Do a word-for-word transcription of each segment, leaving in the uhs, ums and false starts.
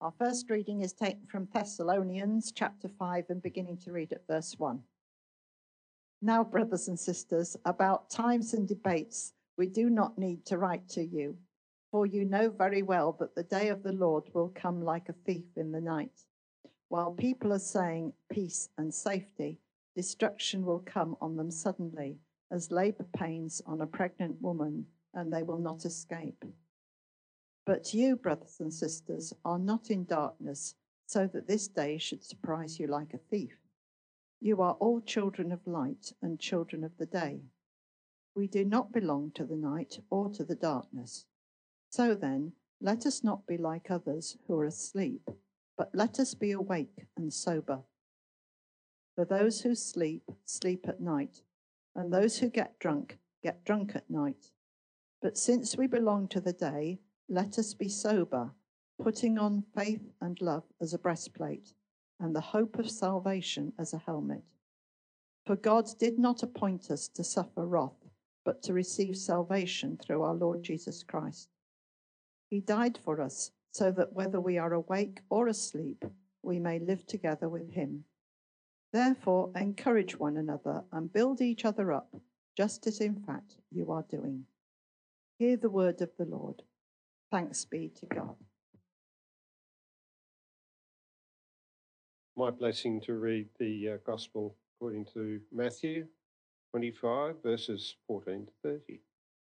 Our first reading is taken from Thessalonians chapter five and beginning to read at verse one. Now, brothers and sisters, about times and debates, we do not need to write to you, for you know very well that the day of the Lord will come like a thief in the night. While people are saying peace and safety, destruction will come on them suddenly, as labor pains on a pregnant woman, and they will not escape. But you, brothers and sisters, are not in darkness, so that this day should surprise you like a thief. You are all children of light and children of the day. We do not belong to the night or to the darkness. So then, let us not be like others who are asleep, but let us be awake and sober. For those who sleep, sleep at night, and those who get drunk, get drunk at night. But since we belong to the day, let us be sober, putting on faith and love as a breastplate, and the hope of salvation as a helmet. For God did not appoint us to suffer wrath, but to receive salvation through our Lord Jesus Christ. He died for us, so that whether we are awake or asleep, we may live together with him. Therefore, encourage one another and build each other up, just as in fact you are doing. Hear the word of the Lord. Thanks be to God. My blessing to read the uh, Gospel according to Matthew twenty-five, verses fourteen to thirty.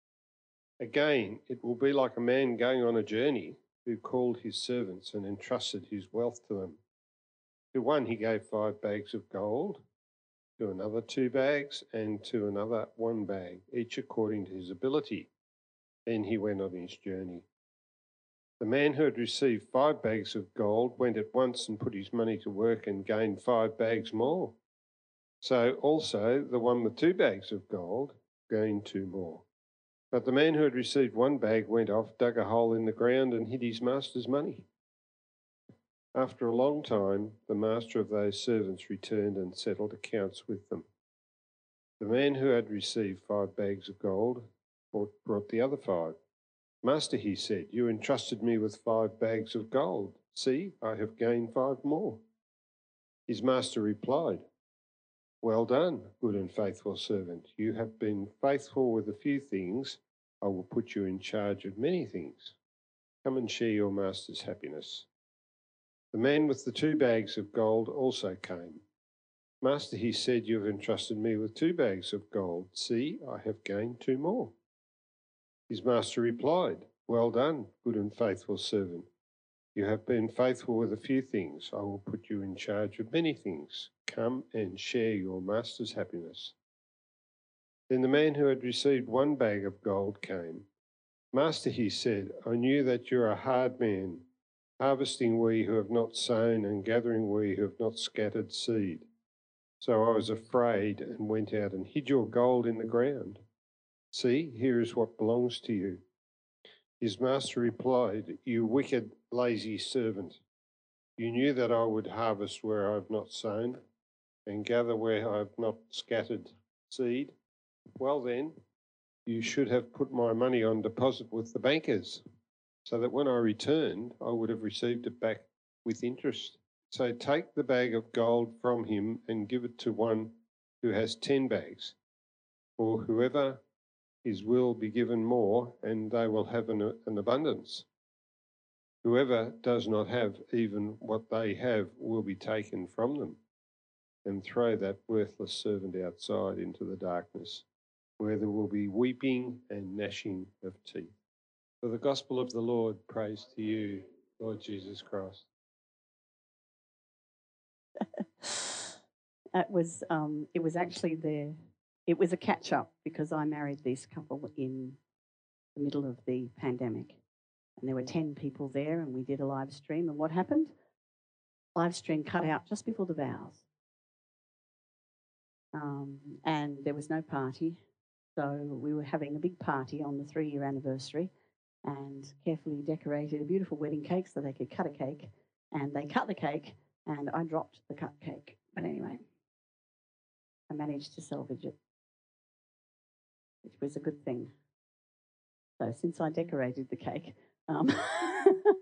Again, it will be like a man going on a journey who called his servants and entrusted his wealth to them. To one he gave five bags of gold, to another two bags, and to another one bag, each according to his ability. Then he went on his journey. The man who had received five bags of gold went at once and put his money to work and gained five bags more. So also the one with two bags of gold gained two more. But the man who had received one bag went off, dug a hole in the ground, and hid his master's money. After a long time, the master of those servants returned and settled accounts with them. The man who had received five bags of gold brought the other five. Master, he said, you entrusted me with five bags of gold. See, I have gained five more. His master replied, well done, good and faithful servant. You have been faithful with a few things. I will put you in charge of many things. Come and share your master's happiness. The man with the two bags of gold also came. Master, he said, you have entrusted me with two bags of gold. See, I have gained two more. His master replied, well done, good and faithful servant. You have been faithful with a few things. I will put you in charge of many things. Come and share your master's happiness. Then the man who had received one bag of gold came. Master, he said, I knew that you're a hard man, harvesting where you have not sown and gathering where you have not scattered seed. So I was afraid and went out and hid your gold in the ground. See, here is what belongs to you. His master replied, you wicked, lazy servant. You knew that I would harvest where I have not sown and gather where I have not scattered seed. Well then, you should have put my money on deposit with the bankers, so that when I returned, I would have received it back with interest. So take the bag of gold from him and give it to one who has ten bags. For whoever is will be given more, and they will have an, an abundance. Whoever does not have even what they have will be taken from them. And throw that worthless servant outside into the darkness, where there will be weeping and gnashing of teeth. For the gospel of the Lord, praise to you, Lord Jesus Christ. It was um, it was actually the it was a catch up because I married this couple in the middle of the pandemic, and there were ten people there, and we did a live stream. And what happened? Live stream cut out just before the vows, um, and there was no party, so we were having a big party on the three-year anniversary, and carefully decorated a beautiful wedding cake so they could cut a cake, and they cut the cake, and I dropped the cut cake. But anyway, I managed to salvage it, which was a good thing. So since I decorated the cake, um,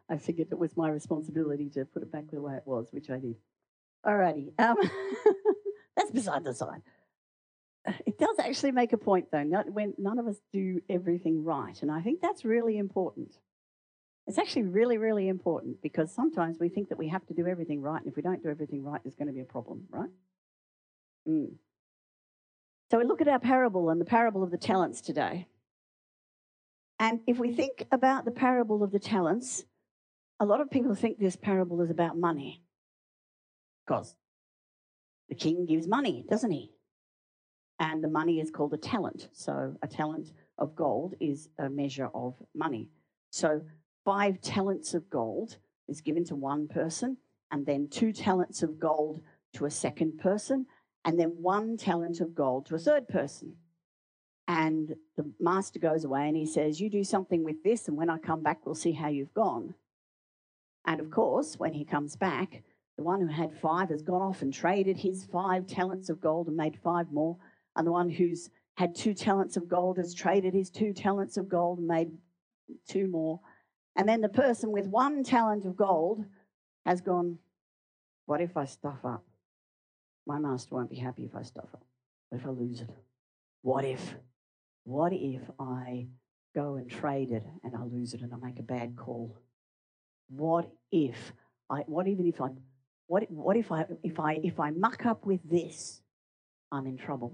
I figured it was my responsibility to put it back the way it was, which I did. Alrighty, um, that's beside the side. It does actually make a point, though, not, when none of us do everything right, and I think that's really important. It's actually really, really important because sometimes we think that we have to do everything right, and if we don't do everything right, there's going to be a problem, right? Mm. So we look at our parable and the parable of the talents today. And if we think about the parable of the talents, a lot of people think this parable is about money because the king gives money, doesn't he? And the money is called a talent. So a talent of gold is a measure of money. So five talents of gold is given to one person, and then two talents of gold to a second person, and then one talent of gold to a third person. And the master goes away and he says, you do something with this, and when I come back, we'll see how you've gone. And of course, when he comes back, the one who had five has gone off and traded his five talents of gold and made five more. And the one who's had two talents of gold has traded his two talents of gold and made two more. And then the person with one talent of gold has gone, what if I stuff up? My master won't be happy if I stuff up. What if I lose it? What if? What if I go and trade it and I lose it and I make a bad call? What if I? What even if I? What? What if I? If I? If I muck up with this, I'm in trouble.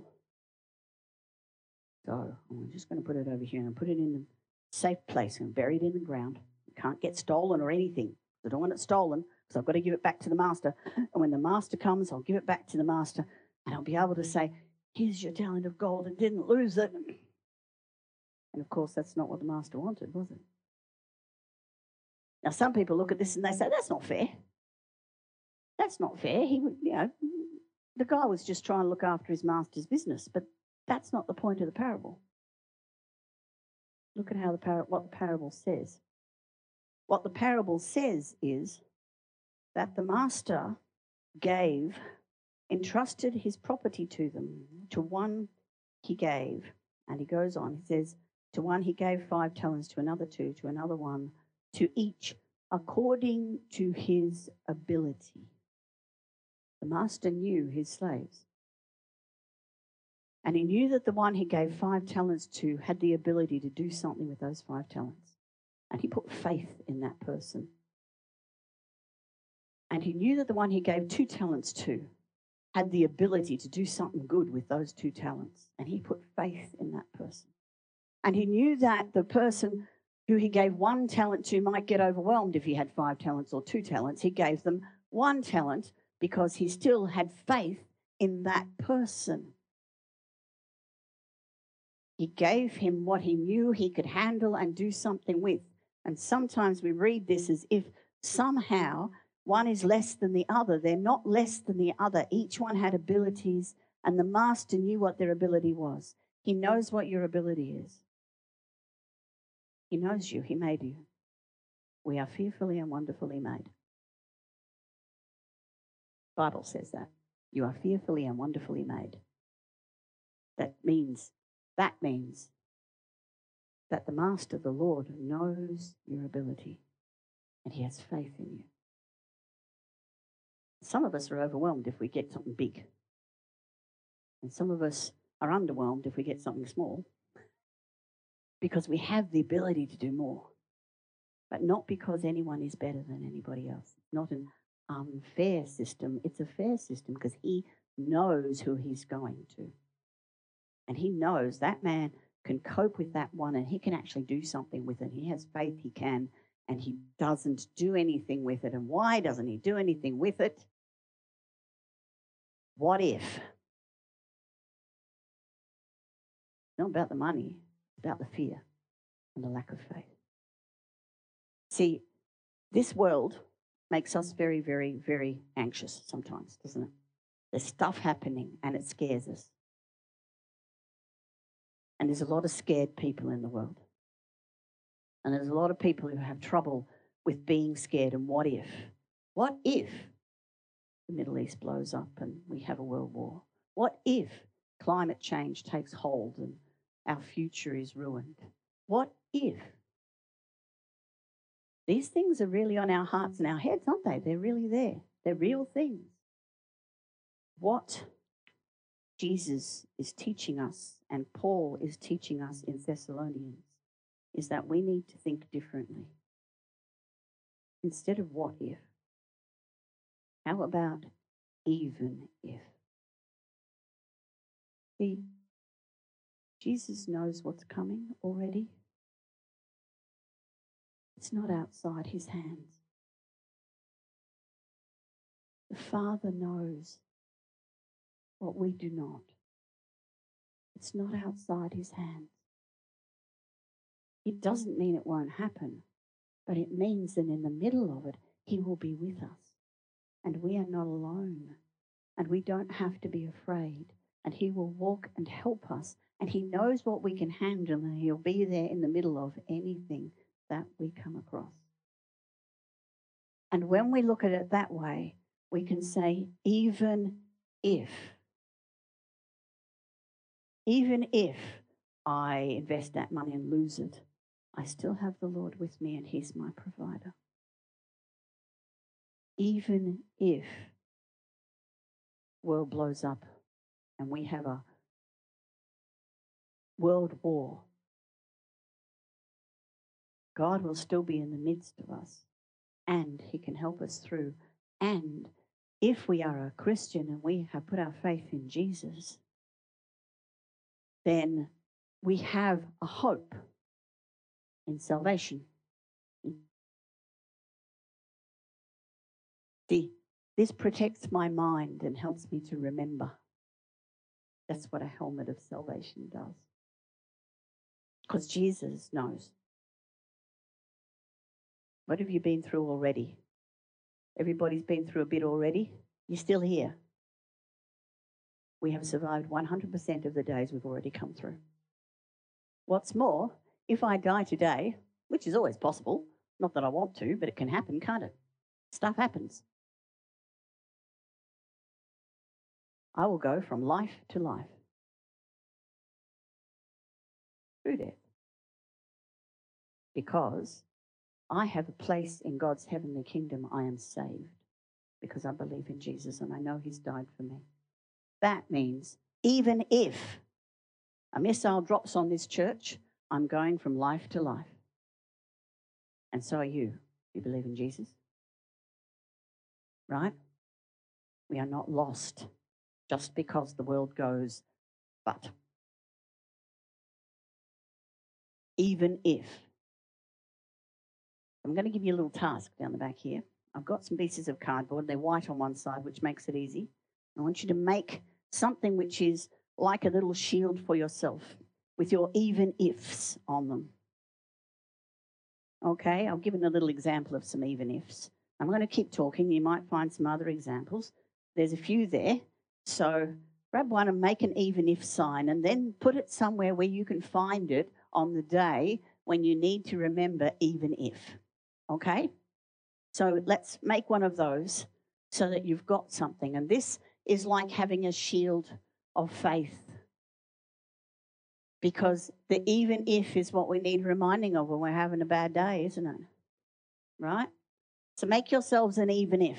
So I'm just going to put it over here and put it in a safe place and bury it in the ground. It can't get stolen or anything. I don't want it stolen because I've got to give it back to the master. And when the master comes, I'll give it back to the master and I'll be able to say, here's your talent of gold and didn't lose it. And of course, that's not what the master wanted, was it? Now, some people look at this and they say, that's not fair. That's not fair. He, you know, the guy was just trying to look after his master's business, but that's not the point of the parable. Look at how the par- what the parable says. What the parable says is that the master gave, entrusted his property to them, to one he gave, and he goes on, he says, to one he gave five talents, to another two, to another one, to each according to his ability. The master knew his slaves. And he knew that the one he gave five talents to had the ability to do something with those five talents. And he put faith in that person. And he knew that the one he gave two talents to had the ability to do something good with those two talents. And he put faith in that person. And he knew that the person who he gave one talent to might get overwhelmed if he had five talents or two talents. He gave them one talent because he still had faith in that person. He gave him what he knew he could handle and do something with. And sometimes we read this as if somehow one is less than the other. They're not less than the other. Each one had abilities, and the master knew what their ability was. He knows what your ability is. He knows you. He made you. We are fearfully and wonderfully made. The Bible says that. You are fearfully and wonderfully made. That means That means that the Master, the Lord, knows your ability and he has faith in you. Some of us are overwhelmed if we get something big. And some of us are underwhelmed if we get something small because we have the ability to do more, but not because anyone is better than anybody else. It's not an unfair system. It's a fair system because he knows who he's going to. And he knows that man can cope with that one and he can actually do something with it. He has faith he can, and he doesn't do anything with it. And why doesn't he do anything with it? What if? It's not about the money, it's about the fear and the lack of faith. See, this world makes us very, very, very anxious sometimes, doesn't it? There's stuff happening and it scares us. And there's a lot of scared people in the world. And there's a lot of people who have trouble with being scared. And what if? What if the Middle East blows up and we have a world war? What if climate change takes hold and our future is ruined? What if? These things are really on our hearts and our heads, aren't they? They're really there. They're real things. What Jesus is teaching us and Paul is teaching us in Thessalonians is that we need to think differently. Instead of what if, how about even if? See, Jesus knows what's coming already. It's not outside his hands. The Father knows what we do not. It's not outside his hands. It doesn't mean it won't happen, but it means that in the middle of it, he will be with us. And we are not alone. And we don't have to be afraid. And he will walk and help us. And he knows what we can handle, and he'll be there in the middle of anything that we come across. And when we look at it that way, we can say, even if, even if I invest that money and lose it, I still have the Lord with me and he's my provider. Even if world blows up and we have a world war, God will still be in the midst of us and he can help us through. And if we are a Christian and we have put our faith in Jesus, then we have a hope in salvation. See, this protects my mind and helps me to remember. That's what a helmet of salvation does. Because Jesus knows. What have you been through already? Everybody's been through a bit already. You're still here. We have survived one hundred percent of the days we've already come through. What's more, if I die today, which is always possible, not that I want to, but it can happen, can't it? Stuff happens. I will go from life to life through death because I have a place in God's heavenly kingdom. I am saved because I believe in Jesus and I know he's died for me. That means even if a missile drops on this church, I'm going from life to life. And so are you. You believe in Jesus? Right? We are not lost just because the world goes, but even if. I'm going to give you a little task down the back here. I've got some pieces of cardboard. They're white on one side, which makes it easy. I want you to make something which is like a little shield for yourself with your even ifs on them. Okay, I've given a little example of some even ifs. I'm going to keep talking. You might find some other examples. There's a few there. So grab one and make an even if sign and then put it somewhere where you can find it on the day when you need to remember even if. Okay? So let's make one of those so that you've got something. And this is like having a shield of faith. Because the even if is what we need reminding of when we're having a bad day, isn't it? Right? So make yourselves an even if.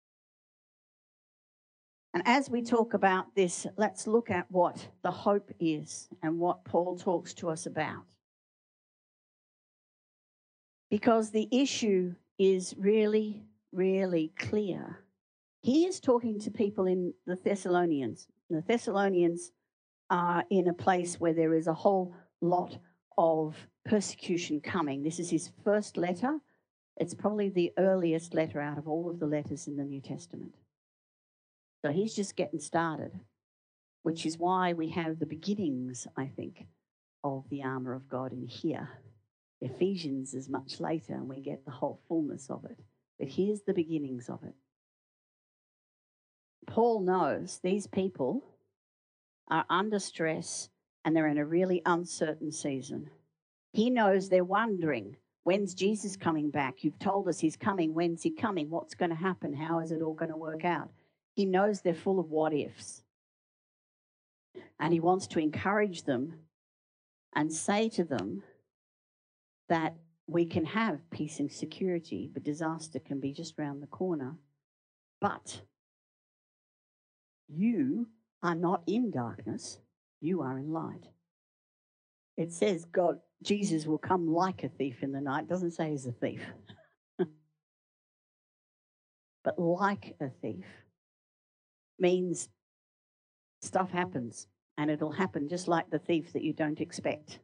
And as we talk about this, let's look at what the hope is and what Paul talks to us about. Because the issue is really, really clear. He is talking to people in the Thessalonians. The Thessalonians are in a place where there is a whole lot of persecution coming. This is his first letter. It's probably the earliest letter out of all of the letters in the New Testament. So he's just getting started, which is why we have the beginnings, I think, of the armour of God in here. Ephesians is much later and we get the whole fullness of it. But here's the beginnings of it. Paul knows these people are under stress and they're in a really uncertain season. He knows they're wondering, when's Jesus coming back? You've told us he's coming. When's he coming? What's going to happen? How is it all going to work out? He knows they're full of what ifs. And he wants to encourage them and say to them that we can have peace and security, but disaster can be just round the corner. But you are not in darkness, you are in light. It says God, Jesus will come like a thief in the night. It doesn't say he's a thief. But like a thief means stuff happens, and it'll happen just like the thief that you don't expect.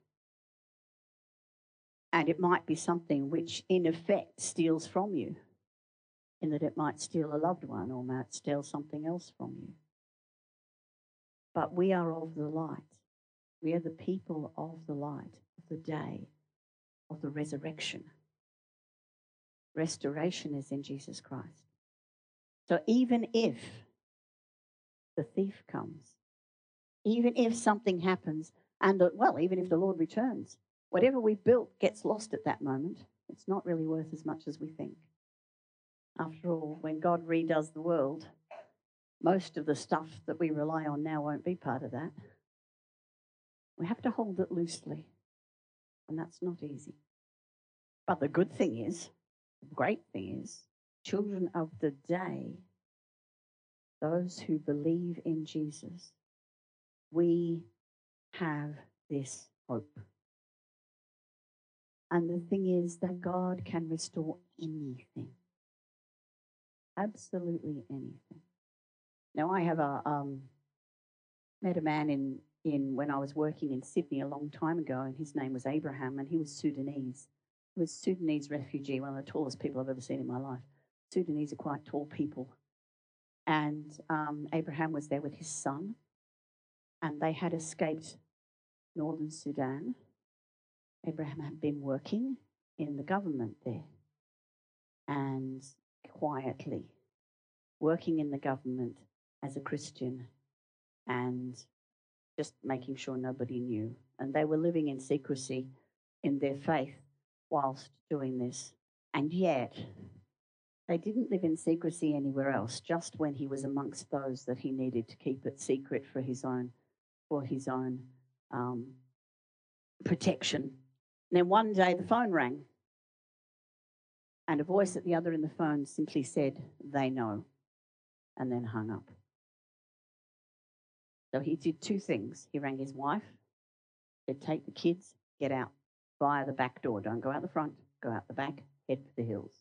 And it might be something which, in effect, steals from you, in that it might steal a loved one or might steal something else from you. But we are of the light. We are the people of the light, of the day, of the resurrection. Restoration is in Jesus Christ. So even if the thief comes, even if something happens, and, the, well, even if the Lord returns, whatever we built gets lost at that moment, it's not really worth as much as we think. After all, when God redoes the world, most of the stuff that we rely on now won't be part of that. We have to hold it loosely, and that's not easy. But the good thing is, the great thing is, children of the day, those who believe in Jesus, we have this hope. And the thing is that God can restore anything. Absolutely anything. Now, I have a, um, met a man in, in when I was working in Sydney a long time ago, and his name was Abraham, and he was Sudanese. He was a Sudanese refugee, one of the tallest people I've ever seen in my life. Sudanese are quite tall people. And um, Abraham was there with his son, and they had escaped northern Sudan. Abraham had been working in the government there, and quietly working in the government as a Christian and just making sure nobody knew. And they were living in secrecy in their faith whilst doing this. And yet, they didn't live in secrecy anywhere else, just when he was amongst those that he needed to keep it secret for his own, for his own um, protection. And then one day the phone rang, and a voice at the other end of the phone simply said, "They know," and then hung up. So he did two things. He rang his wife, said, "Take the kids, get out via the back door. Don't go out the front, go out the back, head for the hills."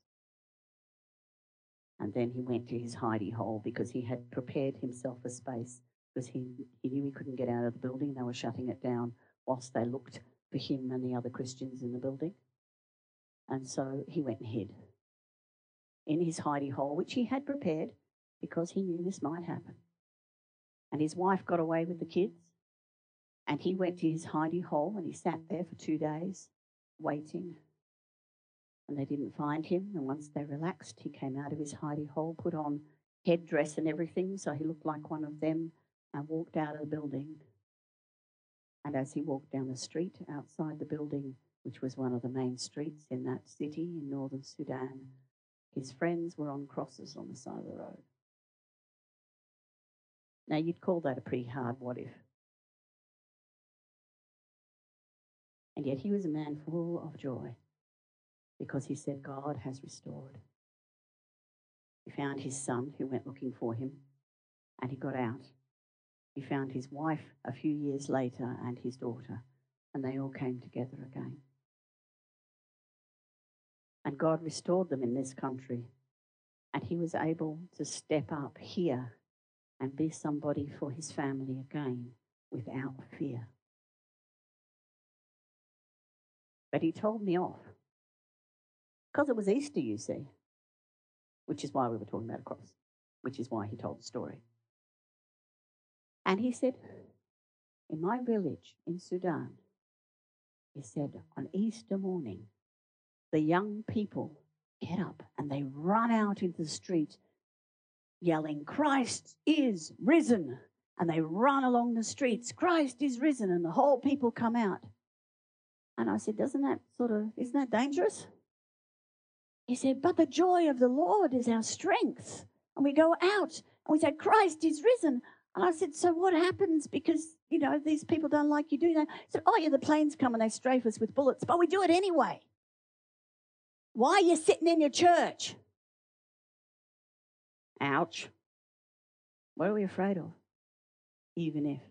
And then he went to his hidey hole because he had prepared himself a space, because he, he knew he couldn't get out of the building. They were shutting it down whilst they looked for him and the other Christians in the building. And so he went and hid in his hidey hole, which he had prepared because he knew this might happen. And his wife got away with the kids, and he went to his hidey hole and he sat there for two days waiting. And they didn't find him. And once they relaxed, he came out of his hidey hole, put on headdress and everything, so he looked like one of them, and walked out of the building. And as he walked down the street outside the building, which was one of the main streets in that city in northern Sudan, his friends were on crosses on the side of the road. Now, you'd call that a pretty hard what if. And yet he was a man full of joy, because he said, God has restored. He found his son who went looking for him, and he got out. He found his wife a few years later and his daughter, and they all came together again. And God restored them in this country, and he was able to step up here and be somebody for his family again without fear. But he told me off. Because it was Easter, you see, which is why we were talking about a cross, which is why he told the story. And he said, in my village in Sudan, he said, on Easter morning, the young people get up and they run out into the street yelling, Christ is risen. And they run along the streets, Christ is risen, and the whole people come out. And I said, doesn't that sort of, isn't that dangerous? He said, but the joy of the Lord is our strength. And we go out and we say, Christ is risen. And I said, so what happens? Because, you know, these people don't like you doing that. He said, oh, yeah, the planes come and they strafe us with bullets, but we do it anyway. Why are you sitting in your church? Ouch. What are we afraid of? Even if.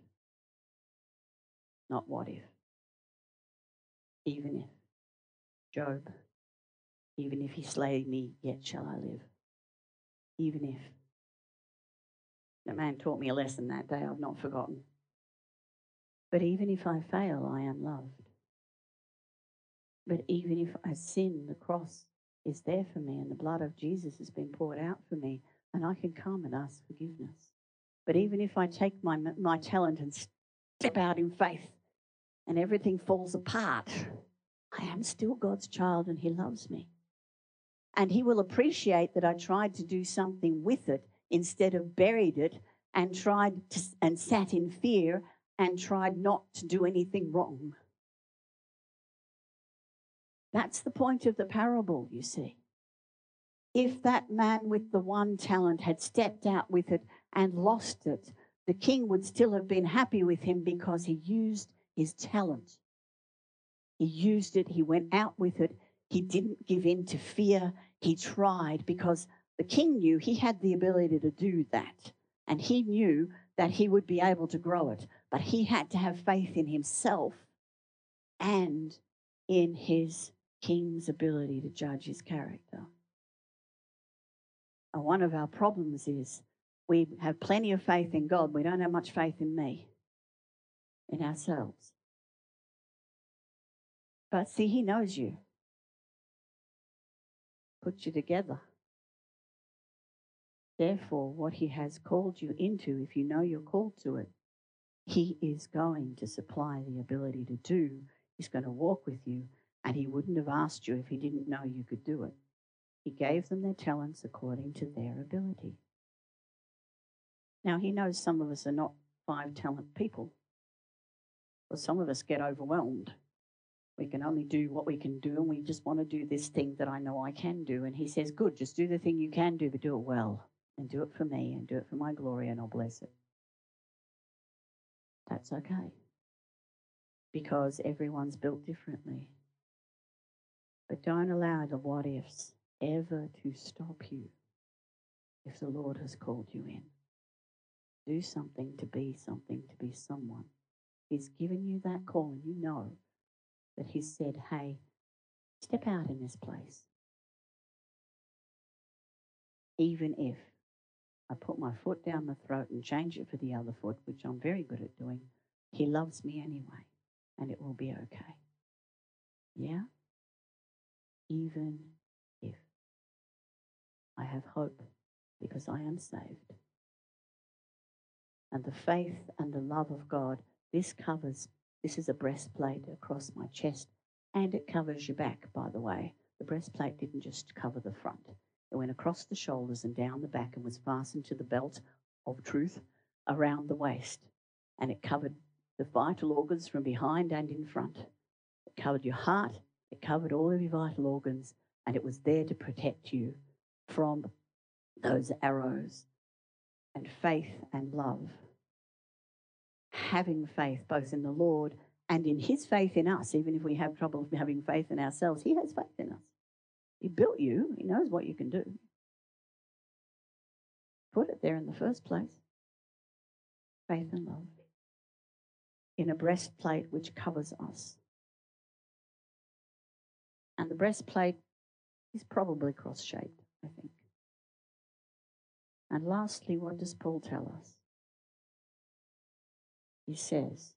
Not what if. Even if. Job. Even if he slay me, yet shall I live. Even if. That man taught me a lesson that day I've not forgotten. But even if I fail, I am loved. But even if I sin, the cross is there for me and the blood of Jesus has been poured out for me and I can come and ask forgiveness. But even if I take my, my talent and step out in faith and everything falls apart, I am still God's child and he loves me. And he will appreciate that I tried to do something with it instead of buried it and tried to, and sat in fear and tried not to do anything wrong. That's the point of the parable, you see. If that man with the one talent had stepped out with it and lost it, the king would still have been happy with him because he used his talent. He used it, he went out with it, he didn't give in to fear, he tried because the king knew he had the ability to do that and he knew that he would be able to grow it, but he had to have faith in himself and in his king's ability to judge his character. And one of our problems is we have plenty of faith in God. We don't have much faith in me, in ourselves. But see, he knows you. Put you together. Therefore, what he has called you into, if you know you're called to it, he is going to supply the ability to do. He's going to walk with you, and he wouldn't have asked you if he didn't know you could do it. He gave them their talents according to their ability. Now, he knows some of us are not five-talent people. Well, some of us get overwhelmed. We can only do what we can do, and we just want to do this thing that I know I can do. And he says, good, just do the thing you can do, but do it well. And do it for me, and do it for my glory, and I'll bless it. That's okay. Because everyone's built differently. But don't allow the what-ifs ever to stop you if the Lord has called you in. Do something to be something, to be someone. He's given you that call, and you know that he said, hey, step out in this place. Even if I put my foot down the throat and change it for the other foot, which I'm very good at doing, he loves me anyway, and it will be okay. Yeah? Even if I have hope because I am saved. And the faith and the love of God, this covers, this is a breastplate across my chest, and it covers your back, by the way. The breastplate didn't just cover the front. It went across the shoulders and down the back and was fastened to the belt of truth around the waist. And it covered the vital organs from behind and in front. It covered your heart, it covered all of your vital organs, and it was there to protect you from those arrows. And faith and love. Having faith both in the Lord and in his faith in us, even if we have trouble having faith in ourselves, he has faith in us. He built you. He knows what you can do. Put it there in the first place. Faith and love. In a breastplate which covers us. And the breastplate is probably cross-shaped, I think. And lastly, what does Paul tell us? He says,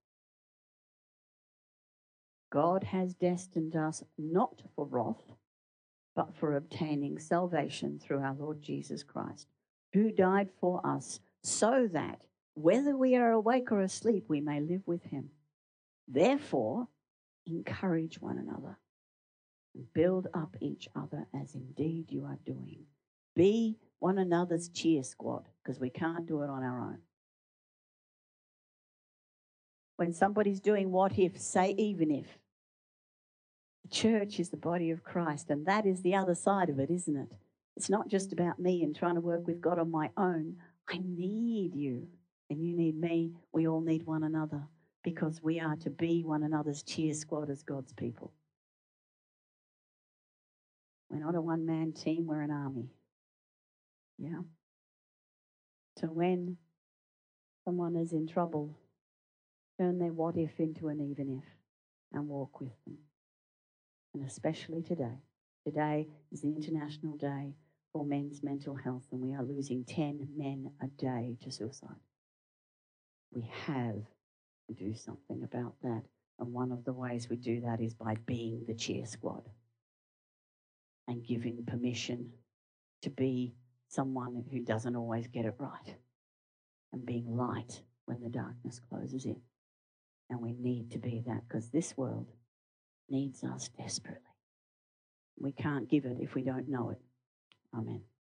God has destined us not for wrath, but for obtaining salvation through our Lord Jesus Christ, who died for us, so that whether we are awake or asleep, we may live with him. Therefore, encourage one another and build up each other as indeed you are doing. Be one another's cheer squad, because we can't do it on our own. When somebody's doing what if, say even if. The church is the body of Christ, and that is the other side of it, isn't it? It's not just about me and trying to work with God on my own. I need you, and you need me. We all need one another, because we are to be one another's cheer squad as God's people. We're not a one-man team, we're an army. Yeah. So when someone is in trouble, turn their what if into an even if and walk with them. And especially today. Today is the International Day for Men's Mental Health, and we are losing ten men a day to suicide. We have to do something about that. And one of the ways we do that is by being the cheer squad and giving permission to be someone who doesn't always get it right and being light when the darkness closes in. And we need to be that because this world needs us desperately. We can't give it if we don't know it. Amen.